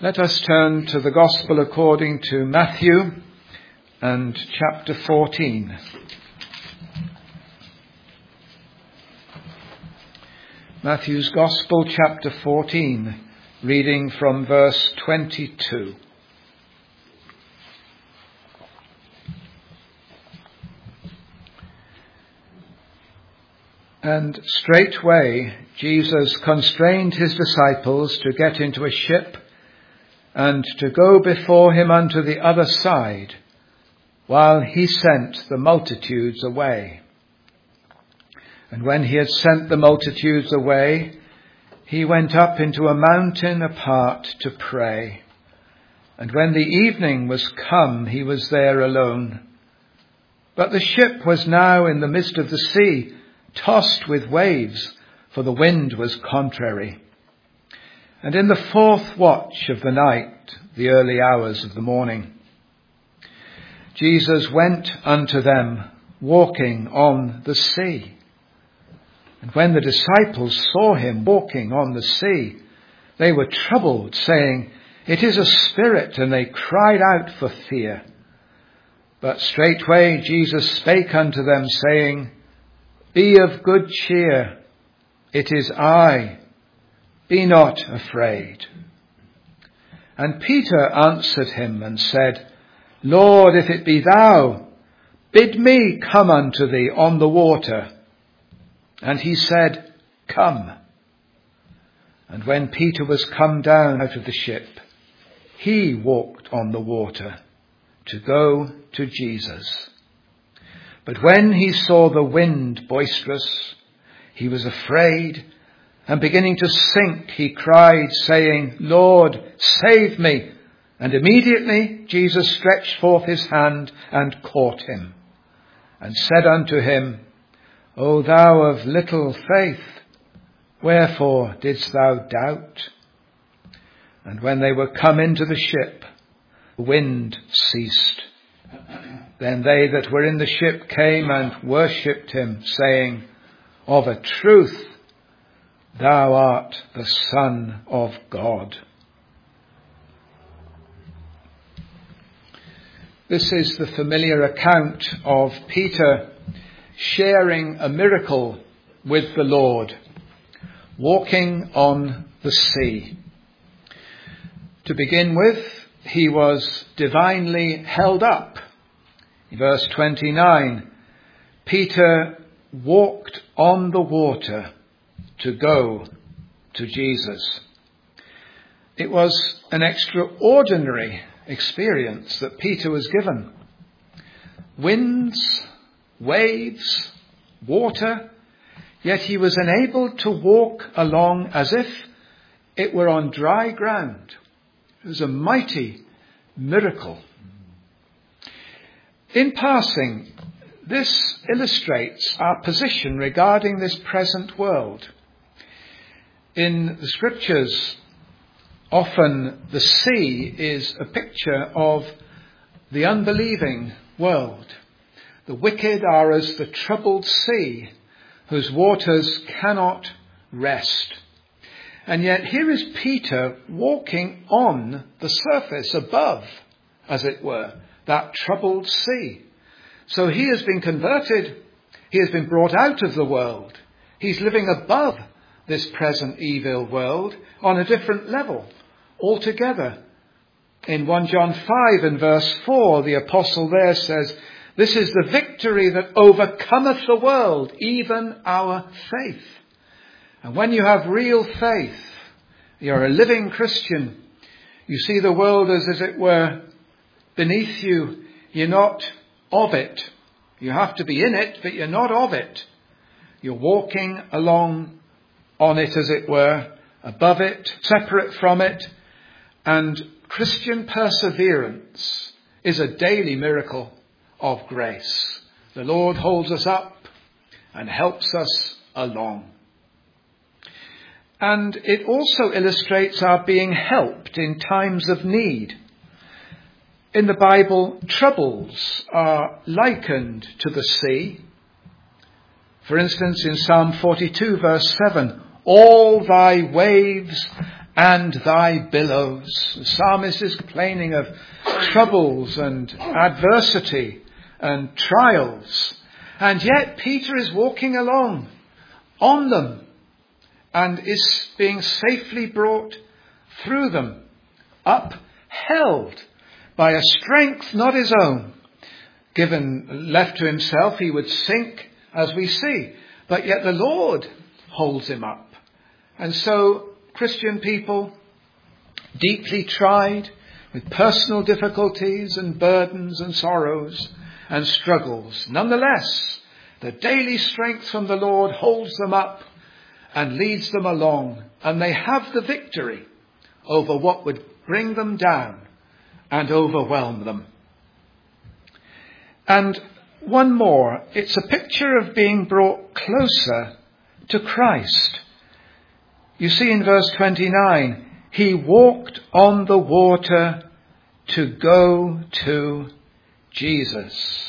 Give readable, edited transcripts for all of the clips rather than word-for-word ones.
Let us turn to the Gospel according to Matthew and chapter 14. Matthew's Gospel, chapter 14, reading from verse 22. And straightway Jesus constrained his disciples to get into a ship and to go before him unto the other side, while he sent the multitudes away. And when he had sent the multitudes away, he went up into a mountain apart to pray. And when the evening was come, he was there alone. But the ship was now in the midst of the sea, tossed with waves, for the wind was contrary. And in the fourth watch of the night, the early hours of the morning, Jesus went unto them, walking on the sea. And when the disciples saw him walking on the sea, they were troubled, saying, It is a spirit, and they cried out for fear. But straightway Jesus spake unto them, saying, Be of good cheer, it is I, be not afraid. And Peter answered him and said, Lord, if it be thou, bid me come unto thee on the water. And he said, Come. And when Peter was come down out of the ship, he walked on the water to go to Jesus. But when he saw the wind boisterous, he was afraid, and beginning to sink, he cried, saying, Lord, save me. And immediately Jesus stretched forth his hand and caught him, and said unto him, O thou of little faith, wherefore didst thou doubt? And when they were come into the ship, the wind ceased. Then they that were in the ship came and worshipped him, saying, Of a truth, thou art the Son of God. This is the familiar account of Peter sharing a miracle with the Lord, walking on the sea. To begin with, he was divinely held up. Verse 29, Peter walked on the water to go to Jesus. It was an extraordinary experience that Peter was given. Winds, waves, water, yet he was enabled to walk along as if it were on dry ground. It was a mighty miracle. In passing, this illustrates our position regarding this present world. In the scriptures, often the sea is a picture of the unbelieving world. The wicked are as the troubled sea, whose waters cannot rest. And yet here is Peter walking on the surface above, as it were, that troubled sea. So he has been converted. He has been brought out of the world. He's living above this present evil world on a different level altogether. In 1 John 5 and verse 4, the apostle there says, This is the victory that overcometh the world, even our faith. And when you have real faith, you're a living Christian, you see the world as it were, beneath you. You're not of it. You have to be in it, but you're not of it. You're walking along on it, as it were, above it, separate from it. And Christian perseverance is a daily miracle of grace. The Lord holds us up and helps us along. And it also illustrates our being helped in times of need. In the Bible, troubles are likened to the sea. For instance, in Psalm 42, verse 7, All thy waves and thy billows. The psalmist is complaining of troubles and adversity and trials. And yet Peter is walking along on them and is being safely brought through them, upheld by a strength not his own. Left to himself, he would sink, as we see. But yet the Lord holds him up. And so, Christian people, deeply tried with personal difficulties and burdens and sorrows and struggles, nonetheless, the daily strength from the Lord holds them up and leads them along, and they have the victory over what would bring them down and overwhelm them. And one more, it's a picture of being brought closer to Christ. You see in verse 29, he walked on the water to go to Jesus.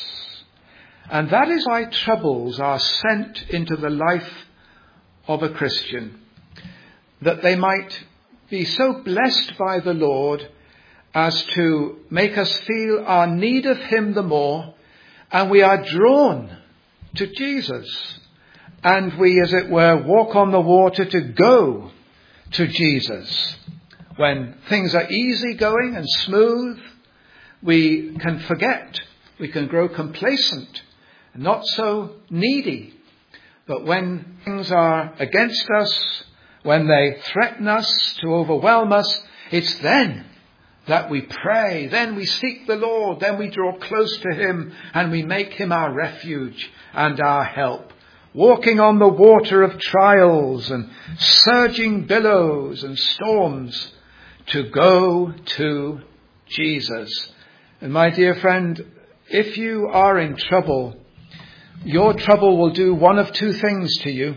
And that is why troubles are sent into the life of a Christian, that they might be so blessed by the Lord as to make us feel our need of him the more, and we are drawn to Jesus. And we, as it were, walk on the water to go to Jesus. When things are easy going and smooth, we can forget. We can grow complacent, not so needy. But when things are against us, when they threaten us to overwhelm us, it's then that we pray, then we seek the Lord, then we draw close to him and we make him our refuge and our help. Walking on the water of trials and surging billows and storms to go to Jesus. And my dear friend, if you are in trouble, your trouble will do one of two things to you.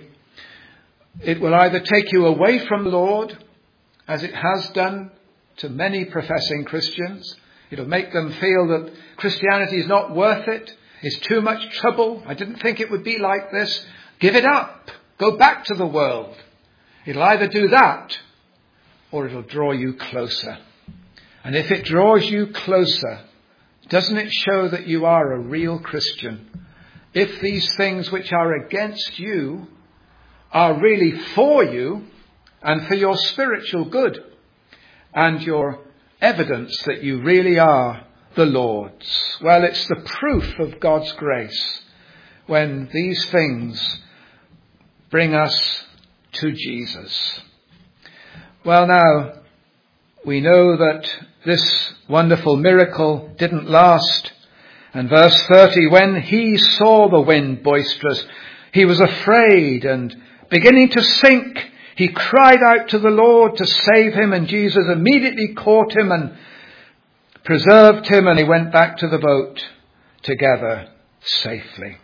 It will either take you away from the Lord, as it has done to many professing Christians. It'll make them feel that Christianity is not worth it. It's too much trouble. I didn't think it would be like this. Give it up. Go back to the world. It'll either do that or it'll draw you closer. And if it draws you closer, doesn't it show that you are a real Christian? If these things which are against you are really for you and for your spiritual good and your evidence that you really are the Lord's. Well, it's the proof of God's grace when these things bring us to Jesus. Well, now, we know that this wonderful miracle didn't last. And verse 30, when he saw the wind boisterous, he was afraid, and beginning to sink, he cried out to the Lord to save him, and Jesus immediately caught him and preserved him, and he went back to the boat together safely.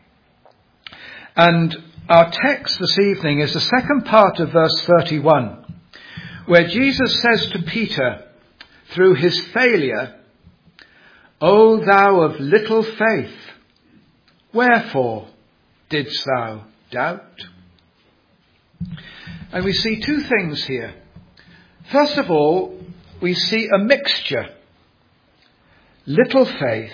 And our text this evening is the second part of verse 31, where Jesus says to Peter, through his failure, O thou of little faith, wherefore didst thou doubt? And we see two things here. First of all, we see a mixture. Little faith,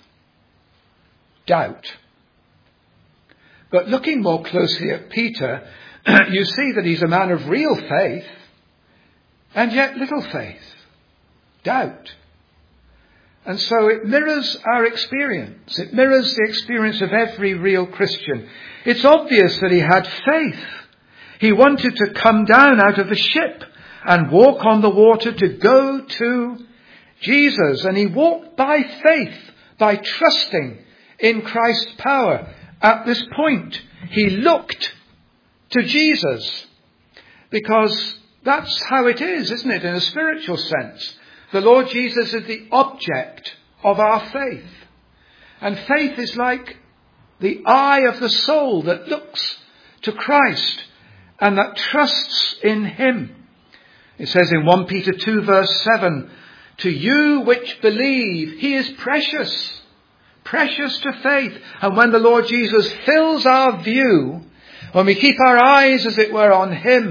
doubt. But looking more closely at Peter, you see that he's a man of real faith, and yet little faith, doubt. And so it mirrors our experience. It mirrors the experience of every real Christian. It's obvious that he had faith. He wanted to come down out of the ship and walk on the water to go to Jesus. And he walked by faith, by trusting in Christ's power. At this point, he looked to Jesus, because that's how it is, isn't it, in a spiritual sense? The Lord Jesus is the object of our faith. And faith is like the eye of the soul that looks to Christ and that trusts in him. It says in 1 Peter 2 verse 7, to you which believe, he is precious, precious to faith. And when the Lord Jesus fills our view, when we keep our eyes, as it were, on him,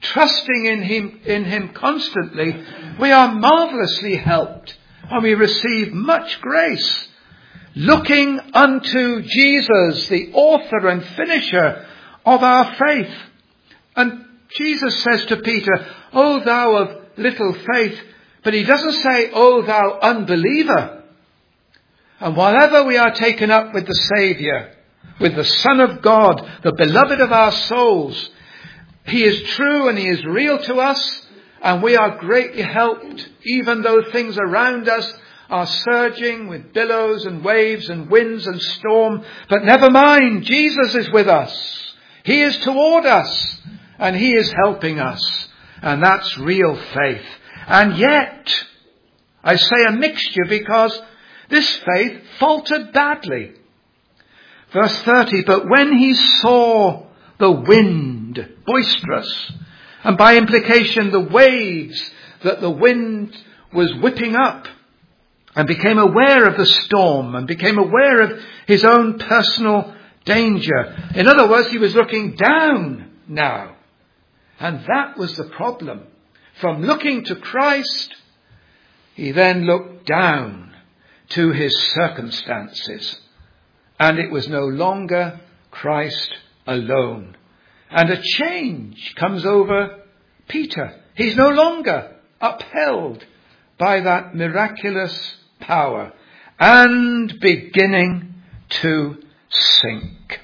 trusting in him constantly, we are marvelously helped and we receive much grace. Looking unto Jesus, the author and finisher of our faith. And Jesus says to Peter, "O thou of little faith," but he doesn't say, "O thou unbeliever." And whenever we are taken up with the Saviour, with the Son of God, the beloved of our souls, he is true and he is real to us, and we are greatly helped, even though things around us are surging with billows and waves and winds and storm. But never mind, Jesus is with us. He is toward us and he is helping us. And that's real faith. And yet, I say a mixture because this faith faltered badly. Verse 30, but when he saw the wind boisterous, and by implication the waves that the wind was whipping up, and became aware of the storm and became aware of his own personal danger. In other words, he was looking down now. And that was the problem. From looking to Christ, he then looked down to his circumstances. And it was no longer Christ alone. And a change comes over Peter. He's no longer upheld by that miraculous power and beginning to sink.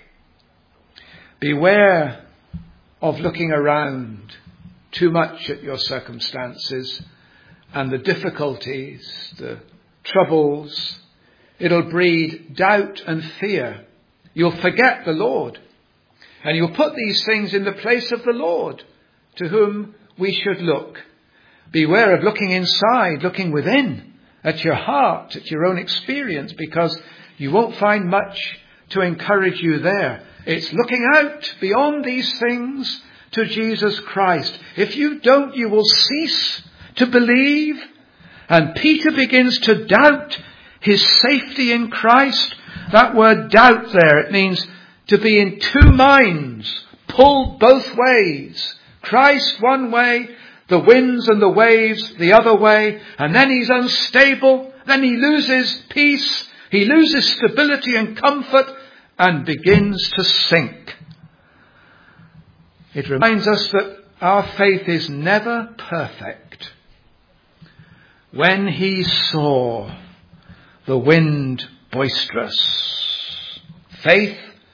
Beware of looking around too much at your circumstances and the difficulties, the troubles. It'll breed doubt and fear. You'll forget the Lord, and you'll put these things in the place of the Lord, to whom we should look. Beware of looking inside, looking within, at your heart, at your own experience, because you won't find much to encourage you there. It's looking out beyond these things to Jesus Christ. If you don't, you will cease to believe. And Peter begins to doubt his safety in Christ. That word doubt there, it means to be in two minds, pulled both ways. Christ one way, the winds and the waves the other way, and then he's unstable, then he loses peace, he loses stability and comfort, and begins to sink. It reminds us that our faith is never perfect. When he saw the wind boisterous, faith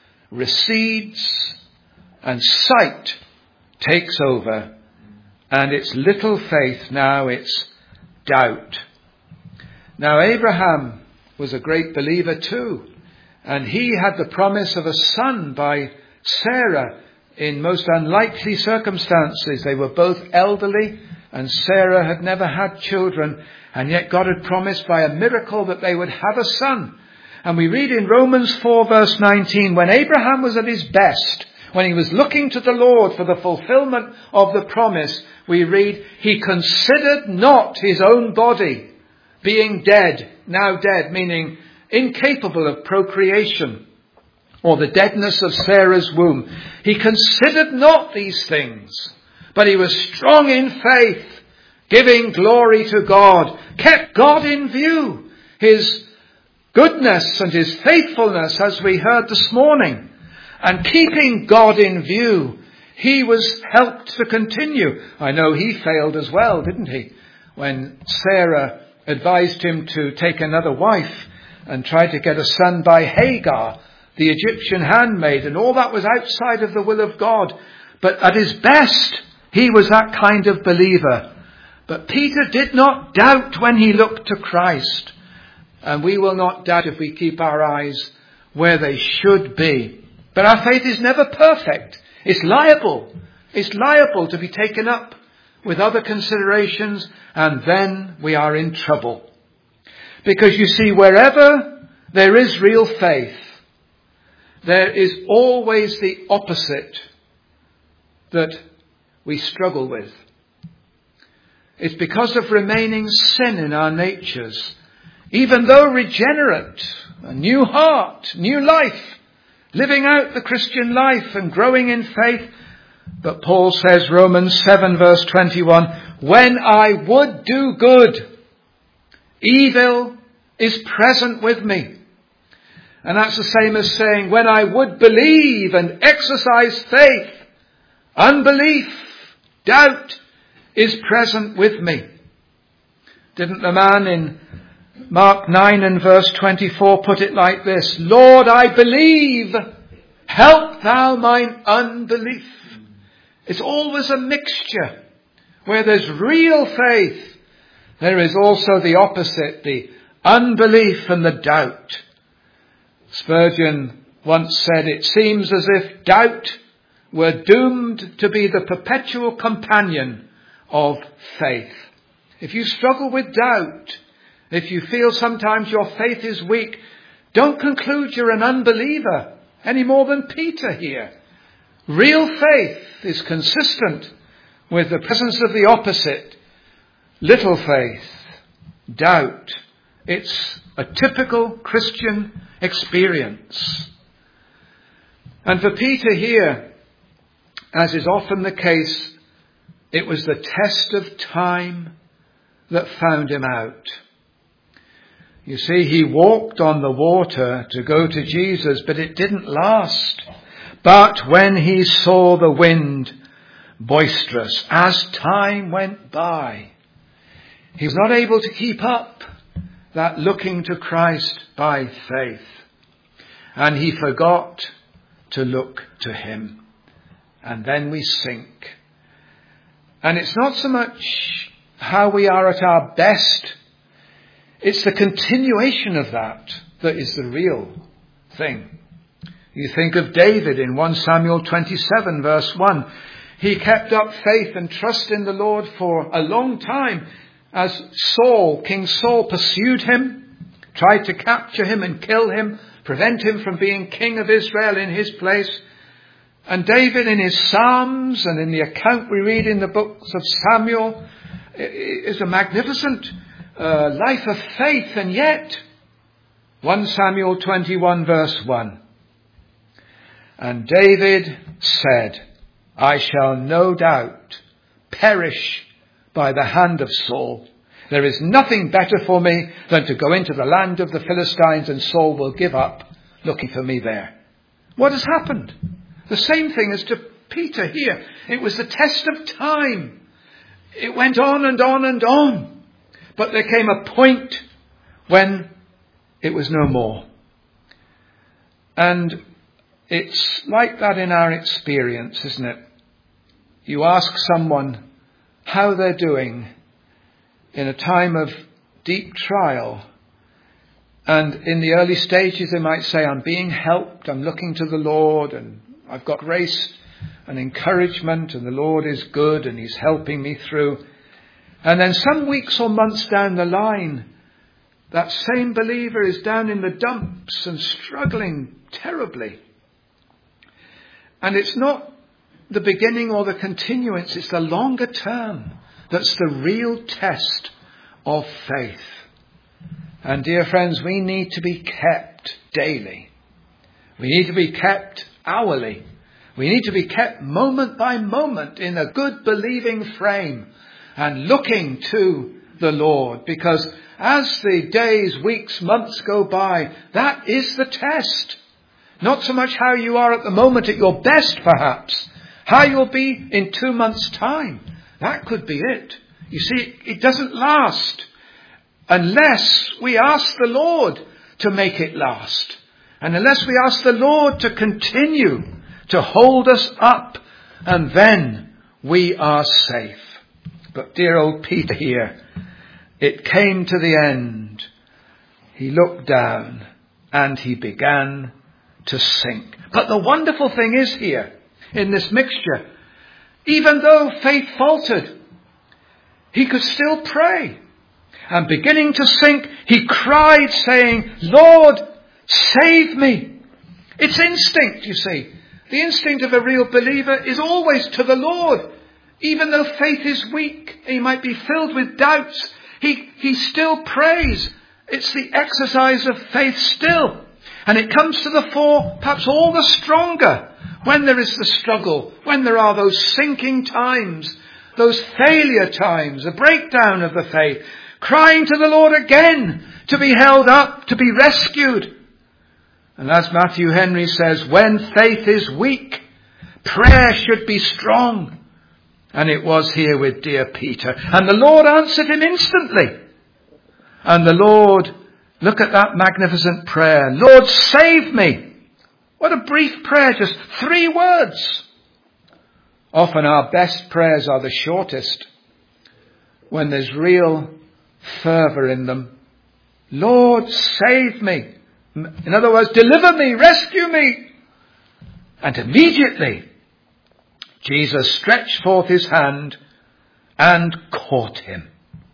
recedes and sight takes over. And it's little faith now, it's doubt. Now Abraham was a great believer too. And he had the promise of a son by Sarah in most unlikely circumstances. They were both elderly and Sarah had never had children. And yet God had promised by a miracle that they would have a son. And we read in Romans 4 verse 19, when Abraham was at his best, when he was looking to the Lord for the fulfillment of the promise, we read, he considered not his own body being dead, now dead, meaning incapable of procreation, or the deadness of Sarah's womb. He considered not these things, but he was strong in faith, giving glory to God, kept God in view, his goodness and his faithfulness, as we heard this morning. And keeping God in view, he was helped to continue. I know he failed as well, didn't he? When Sarah advised him to take another wife and try to get a son by Hagar, the Egyptian handmaid, and all that was outside of the will of God. But at his best, he was that kind of believer. But Peter did not doubt when he looked to Christ. And we will not doubt if we keep our eyes where they should be. But our faith is never perfect. It's liable to be taken up with other considerations, and then we are in trouble. Because you see, wherever there is real faith, there is always the opposite that we struggle with. It's because of remaining sin in our natures. Even though regenerate, a new heart, new life, living out the Christian life and growing in faith, But Paul says, Romans 7 verse 21, when I would do good, evil is present with me. And that's the same as saying, when I would believe and exercise faith, unbelief, doubt is present with me. Didn't the man in Mark 9 and verse 24 put it like this? Lord, I believe, help thou mine unbelief. It's always a mixture. Where there's real faith, there is also the opposite, the unbelief and the doubt. Spurgeon once said, it seems as if doubt were doomed to be the perpetual companion of faith. If you struggle with doubt, if you feel sometimes your faith is weak, don't conclude you're an unbeliever any more than Peter here. Real faith is consistent with the presence of the opposite. Little faith, doubt. It's a typical Christian experience. And for Peter here, as is often the case, it was the test of time that found him out. You see, he walked on the water to go to Jesus, but it didn't last. But when he saw the wind boisterous, as time went by, he was not able to keep up that looking to Christ by faith. And he forgot to look to him. And then we sink. And it's not so much how we are at our best. It's the continuation of that is the real thing. You think of David in 1 Samuel 27 verse 1. He kept up faith and trust in the Lord for a long time as King Saul pursued him, tried to capture him and kill him, prevent him from being king of Israel in his place. And David in his Psalms and in the account we read in the books of Samuel is a magnificent life of faith. And yet, 1 Samuel 21 verse 1. And David said, I shall no doubt perish by the hand of Saul. There is nothing better for me than to go into the land of the Philistines, and Saul will give up looking for me there. What has happened? The same thing as to Peter here. It was the test of time. It went on and on and on. But there came a point when it was no more. And it's like that in our experience, isn't it? You ask someone how they're doing in a time of deep trial. And in the early stages, they might say, I'm being helped, I'm looking to the Lord, and I've got grace and encouragement, and the Lord is good, and he's helping me through. And then some weeks or months down the line, that same believer is down in the dumps and struggling terribly. And it's not the beginning or the continuance, it's the longer term that's the real test of faith. And dear friends, we need to be kept daily. We need to be kept hourly. We need to be kept moment by moment in a good believing frame and looking to the Lord. Because as the days, weeks, months go by, that is the test. Not so much how you are at the moment at your best, perhaps. How you'll be in 2 months' time. That could be it. You see, it doesn't last unless we ask the Lord to make it last. And unless we ask the Lord to continue to hold us up, and then we are safe. But dear old Peter here, it came to the end. He looked down and he began to sink. But the wonderful thing is here, in this mixture, even though faith faltered, he could still pray. And beginning to sink, he cried, saying, Lord, save me. It's instinct, you see. The instinct of a real believer is always to the Lord. Even though faith is weak, he might be filled with doubts, he still prays. It's the exercise of faith still. And it comes to the fore, perhaps all the stronger, when there is the struggle, when there are those sinking times, those failure times, a breakdown of the faith, crying to the Lord again to be held up, to be rescued. And as Matthew Henry says, when faith is weak, prayer should be strong. And it was here with dear Peter. And the Lord answered him instantly. And the Lord, look at that magnificent prayer. Lord, save me. What a brief prayer, just 3 words. Often our best prayers are the shortest, when there's real fervour in them. Lord, save me. In other words, deliver me, rescue me. And immediately Jesus stretched forth his hand and caught him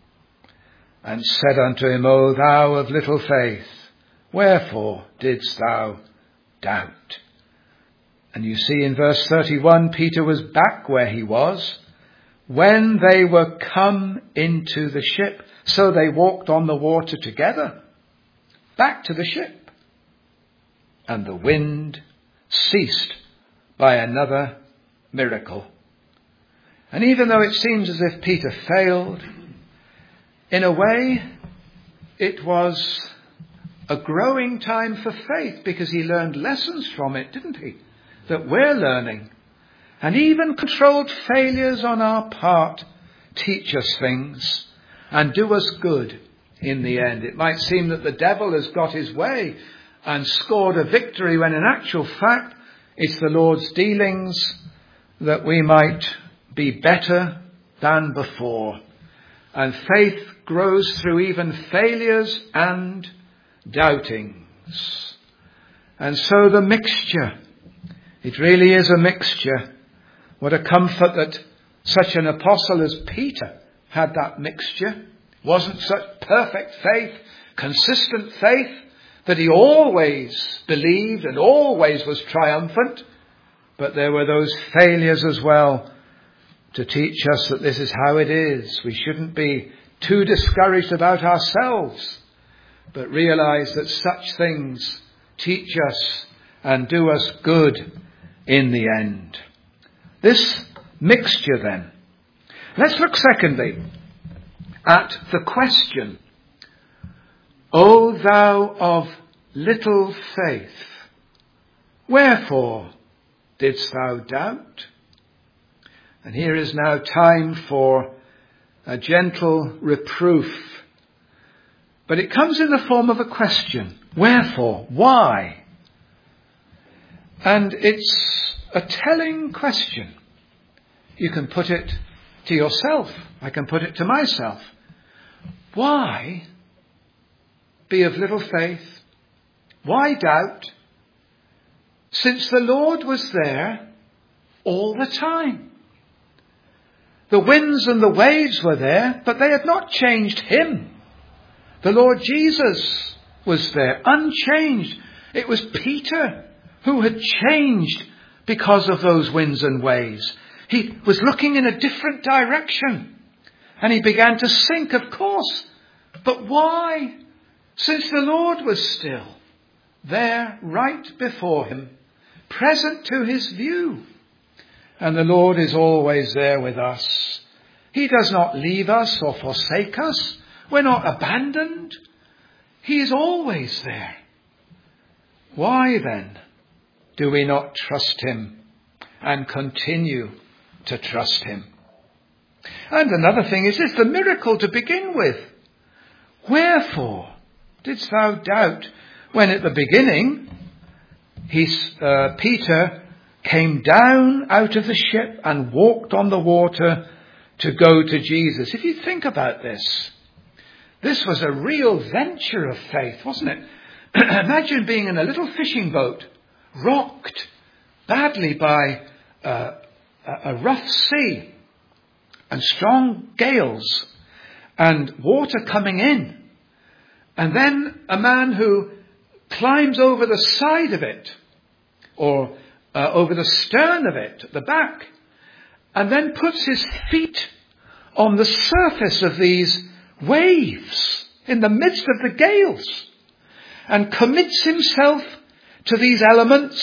and said unto him, O thou of little faith, wherefore didst thou doubt? And you see in verse 31, Peter was back where he was when they were come into the ship. So they walked on the water together, back to the ship. And the wind ceased by another miracle. And even though it seems as if Peter failed, in a way, it was a growing time for faith, because he learned lessons from it, didn't he? That we're learning. And even controlled failures on our part teach us things and do us good in the end. It might seem that the devil has got his way and scored a victory, when in actual fact it's the Lord's dealings that we might be better than before. And faith grows through even failures and doubtings. And so the mixture, it really is a mixture. What a comfort that such an apostle as Peter had that mixture. Wasn't such perfect faith, consistent faith, that he always believed and always was triumphant. But there were those failures as well to teach us that this is how it is. We shouldn't be too discouraged about ourselves, but realize that such things teach us and do us good in the end. This mixture then. Let's look secondly at the question, O thou of little faith, wherefore didst thou doubt? And here is now time for a gentle reproof. But it comes in the form of a question. Wherefore? Why? And it's a telling question. You can put it to yourself. I can put it to myself. Why be of little faith? Why doubt? Since the Lord was there all the time. The winds and the waves were there, but they had not changed him. The Lord Jesus was there, unchanged. It was Peter who had changed because of those winds and waves. He was looking in a different direction, and he began to sink, of course. But why? Since the Lord was still there, right before him, present to his view. And the Lord is always there with us. He does not leave us or forsake us. We're not abandoned. He is always there. Why then do we not trust him and continue to trust him? And another thing is this, the miracle to begin with. Wherefore didst thou doubt? When at the beginning, Peter came down out of the ship and walked on the water to go to Jesus. If you think about this, this was a real venture of faith, wasn't it? Imagine being in a little fishing boat, rocked badly by a rough sea and strong gales and water coming in. And then a man who climbs over the side of it, or over the stern of it, at the back, and then puts his feet on the surface of these waves in the midst of the gales, and commits himself to these elements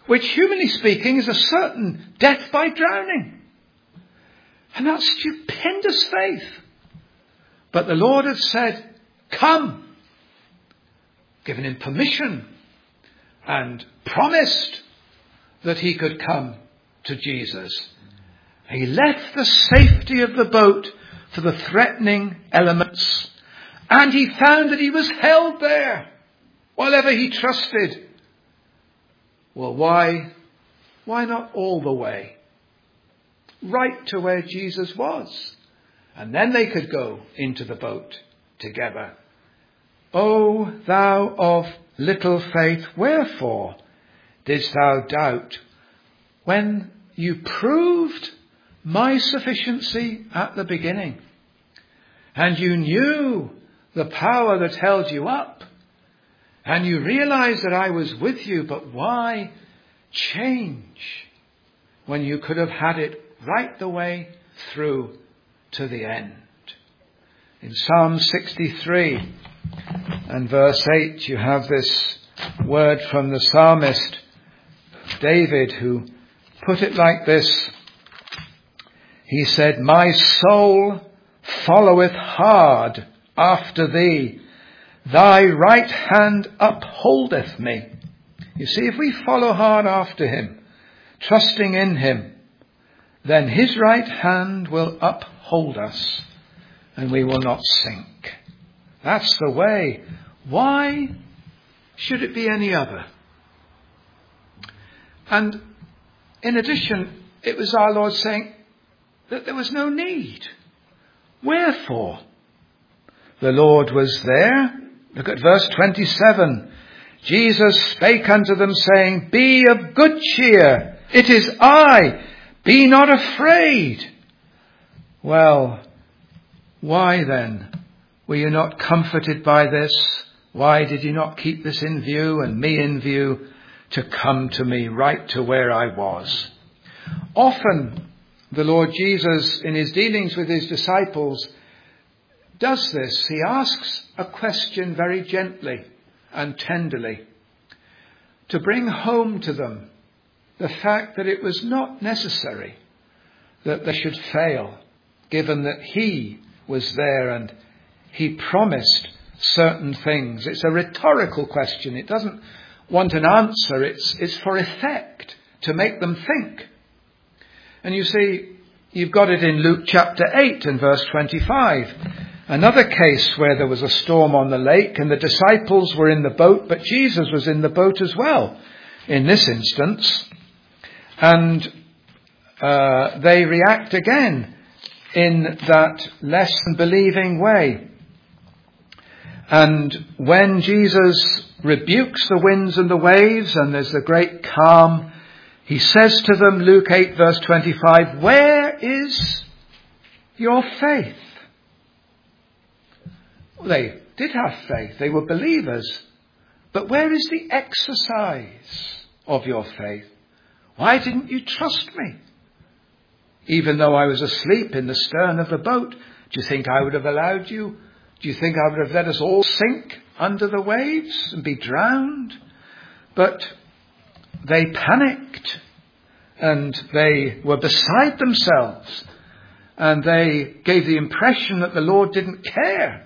which humanly speaking is a certain death by drowning. And that's stupendous faith. But the Lord had said, come, given him permission and promised that he could come to Jesus. He left the safety of the boat for the threatening elements, and he found that he was held there while ever he trusted. Well, why not all the way? Right to where Jesus was. And then they could go into the boat together. O thou of little faith, wherefore didst thou doubt when you proved my sufficiency at the beginning, and you knew the power that held you up, and you realized that I was with you? But why change when you could have had it right the way through to the end? In Psalm 63 and verse 8, you have this word from the psalmist David, who put it like this. He said, my soul followeth hard after thee. Thy right hand upholdeth me. You see, if we follow hard after him, trusting in him, then his right hand will uphold us and we will not sink. That's the way. Why should it be any other? And in addition, it was our Lord saying that there was no need. Wherefore? The Lord was there. Look at verse 27. Jesus spake unto them, saying, be of good cheer. It is I. Be not afraid. Well, why then were you not comforted by this? Why did you not keep this in view and me in view to come to me right to where I was? Often the Lord Jesus, in his dealings with his disciples, does this. He asks a question very gently and tenderly to bring home to them the fact that it was not necessary that they should fail, given that he was there and he promised certain things. It's a rhetorical question. It doesn't want an answer. It's for effect, to make them think. And you see, you've got it in Luke chapter 8 and verse 25. Another case where there was a storm on the lake and the disciples were in the boat, but Jesus was in the boat as well in this instance. And they react again in that less than believing way. And when Jesus rebukes the winds and the waves and there's a great calm, he says to them, Luke 8 verse 25, where is your faith? Well, they did have faith. They were believers. But where is the exercise of your faith? Why didn't you trust me? Even though I was asleep in the stern of the boat, do you think I would have allowed you? Do you think I would have let us all sink under the waves and be drowned? But they panicked and they were beside themselves and they gave the impression that the Lord didn't care.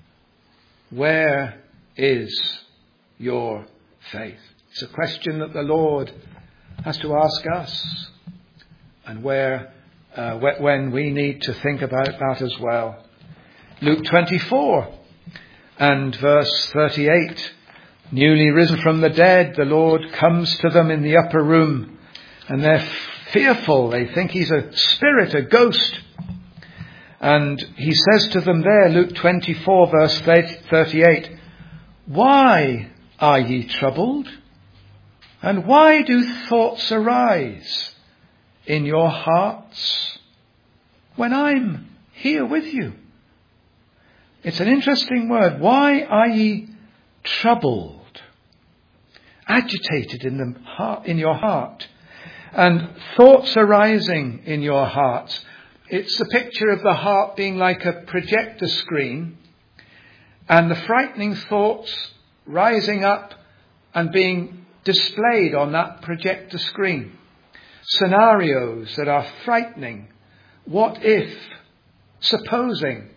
Where is your faith? It's a question that the Lord has to ask us, and when we need to think about that as well. Luke 24 and verse 38. Newly risen from the dead, the Lord comes to them in the upper room, and they're fearful. They think he's a spirit, a ghost. And he says to them there, Luke 24 verse 38, why are ye troubled? And why do thoughts arise in your hearts when I'm here with you? It's an interesting word. Why are ye troubled? Agitated in your heart. And thoughts arising in your hearts. It's a picture of the heart being like a projector screen and the frightening thoughts rising up and being displayed on that projector screen. Scenarios that are frightening. What if? Supposing.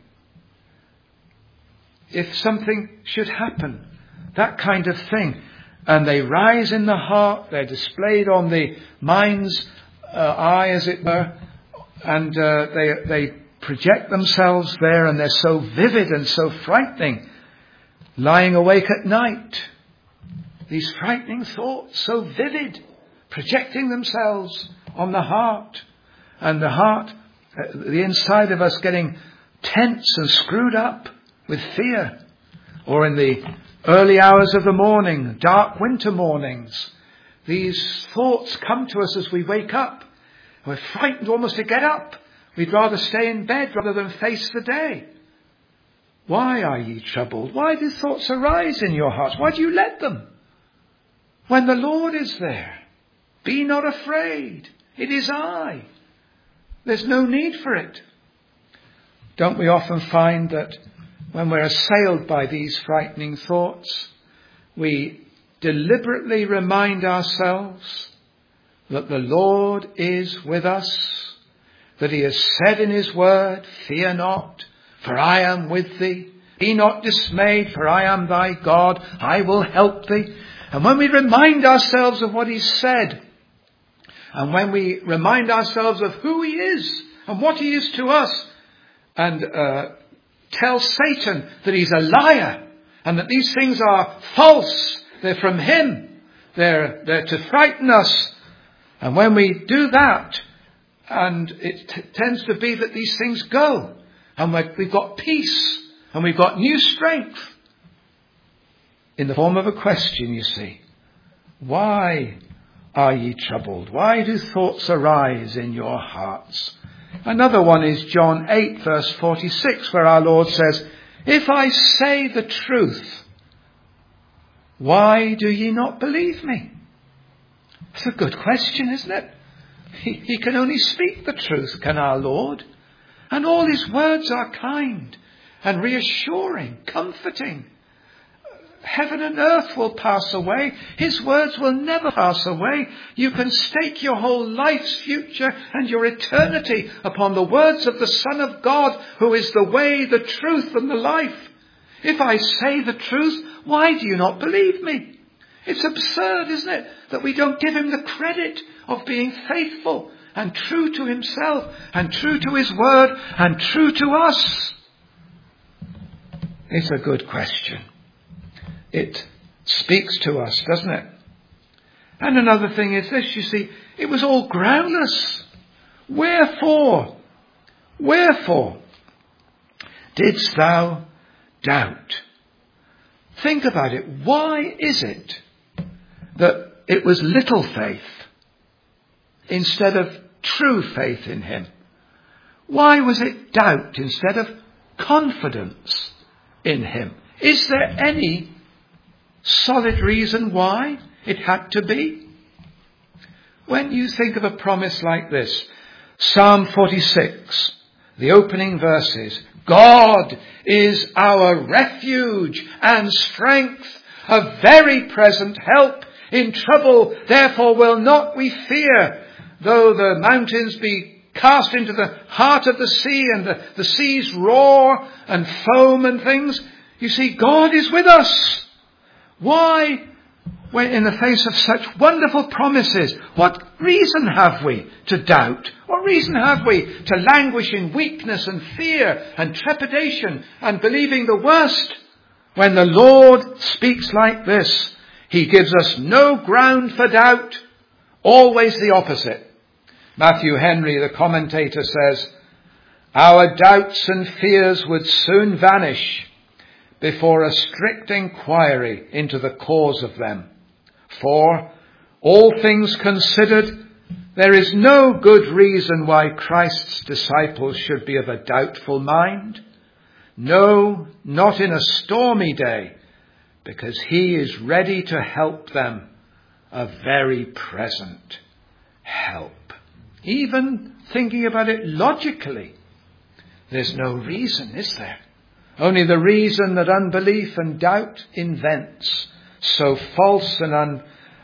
If something should happen. That kind of thing. And they rise in the heart. They're displayed on the mind's eye, as it were. And they project themselves there, and they're so vivid and so frightening. Lying awake at night. These frightening thoughts, so vivid, projecting themselves on the heart. And the heart, the inside of us getting tense and screwed up with fear. Or in the early hours of the morning, dark winter mornings, these thoughts come to us as we wake up. We're frightened almost to get up. We'd rather stay in bed rather than face the day. Why are ye troubled? Why do thoughts arise in your hearts? Why do you let them? When the Lord is there, be not afraid. It is I. There's no need for it. Don't we often find that when we're assailed by these frightening thoughts, we deliberately remind ourselves that the Lord is with us, that he has said in his word, fear not, for I am with thee. Be not dismayed, for I am thy God. I will help thee. And when we remind ourselves of what he said, and when we remind ourselves of who he is and what he is to us, and tell Satan that he's a liar and that these things are false, they're from him, they're to frighten us. And when we do that, and it tends to be that these things go, and we've got peace, and we've got new strength, in the form of a question, you see. Why are ye troubled? Why do thoughts arise in your hearts? Another one is John 8 verse 46, where our Lord says, if I say the truth, why do ye not believe me? It's a good question, isn't it? He can only speak the truth, can our Lord? And all his words are kind and reassuring, comforting. Heaven and earth will pass away. His words will never pass away. You can stake your whole life's future and your eternity upon the words of the Son of God, who is the way, the truth, and the life. If I say the truth, why do you not believe me? It's absurd, isn't it, that we don't give him the credit of being faithful and true to himself and true to his word and true to us. It's a good question. It speaks to us, doesn't it? And another thing is this, you see, it was all groundless. Wherefore didst thou doubt? Think about it. Why is it that it was little faith instead of true faith in him? Why was it doubt instead of confidence in him? Is there any solid reason why it had to be? When you think of a promise like this, Psalm 46, the opening verses, God is our refuge and strength, a very present help in trouble. Therefore will not we fear, though the mountains be cast into the heart of the sea and the seas roar and foam and things. You see, God is with us. Why, when in the face of such wonderful promises, what reason have we to doubt? What reason have we to languish in weakness and fear and trepidation and believing the worst? When the Lord speaks like this, he gives us no ground for doubt, always the opposite. Matthew Henry, the commentator, says, our doubts and fears would soon vanish before a strict inquiry into the cause of them. For, all things considered, there is no good reason why Christ's disciples should be of a doubtful mind. No, not in a stormy day, because he is ready to help them, a very present help. Even thinking about it logically, there's no reason, is there? Only the reason that unbelief and doubt invents, so false and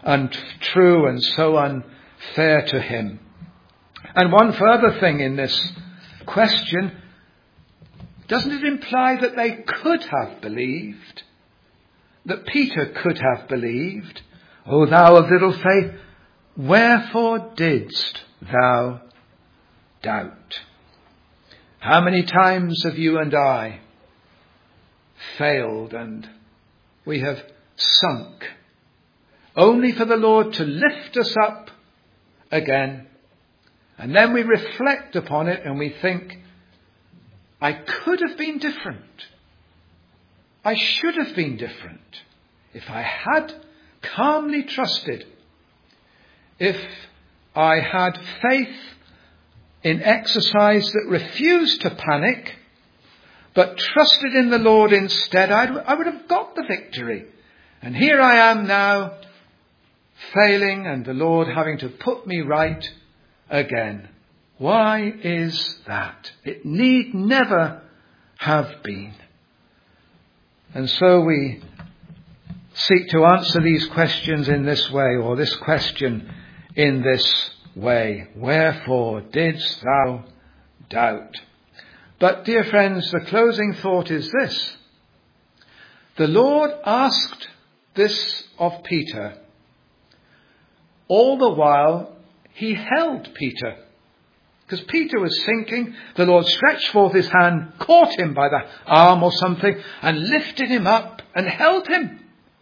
untrue and so unfair to him. And one further thing in this question, doesn't it imply that they could have believed? That Peter could have believed? O thou of little faith, wherefore didst thou doubt? How many times have you and I failed and we have sunk, only for the Lord to lift us up again? And then we reflect upon it and we think, I could have been different. I should have been different if I had calmly trusted, if I had faith in exercise that refused to panic, but trusted in the Lord instead, I would have got the victory. And here I am now, failing, and the Lord having to put me right again. Why is that? It need never have been. And so we seek to answer these questions in this way, or this question in this way. Wherefore didst thou doubt? But, dear friends, the closing thought is this. The Lord asked this of Peter. All the while he held Peter. Because Peter was sinking, the Lord stretched forth his hand, caught him by the arm or something, and lifted him up and held him.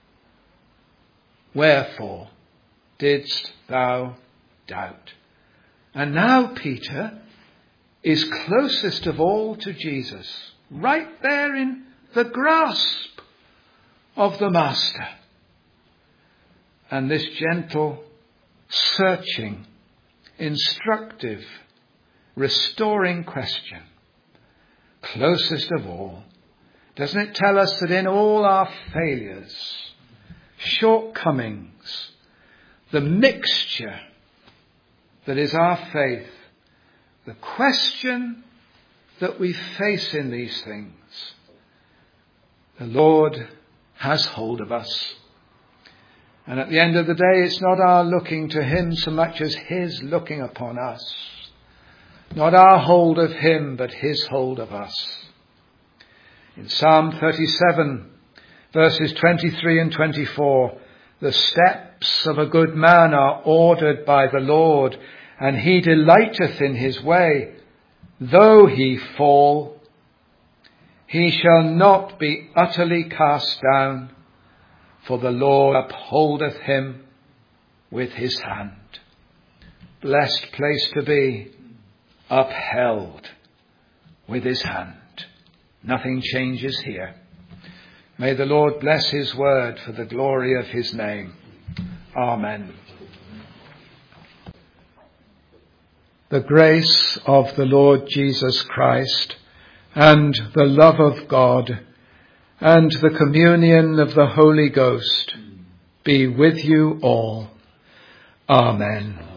Wherefore didst thou doubt? And now Peter is closest of all to Jesus, right there in the grasp of the Master. And this gentle, searching, instructive, restoring question, closest of all, doesn't it tell us that in all our failures, shortcomings, the mixture that is our faith, the question that we face in these things, the Lord has hold of us. And at the end of the day, it's not our looking to him so much as his looking upon us. Not our hold of him, but his hold of us. In Psalm 37, verses 23 and 24, the steps of a good man are ordered by the Lord, and he delighteth in his way. Though he fall, he shall not be utterly cast down, for the Lord upholdeth him with his hand. Blessed place to be, upheld with his hand. Nothing changes here. May the Lord bless his word for the glory of his name. Amen. The grace of the Lord Jesus Christ, and the love of God, and the communion of the Holy Ghost be with you all. Amen.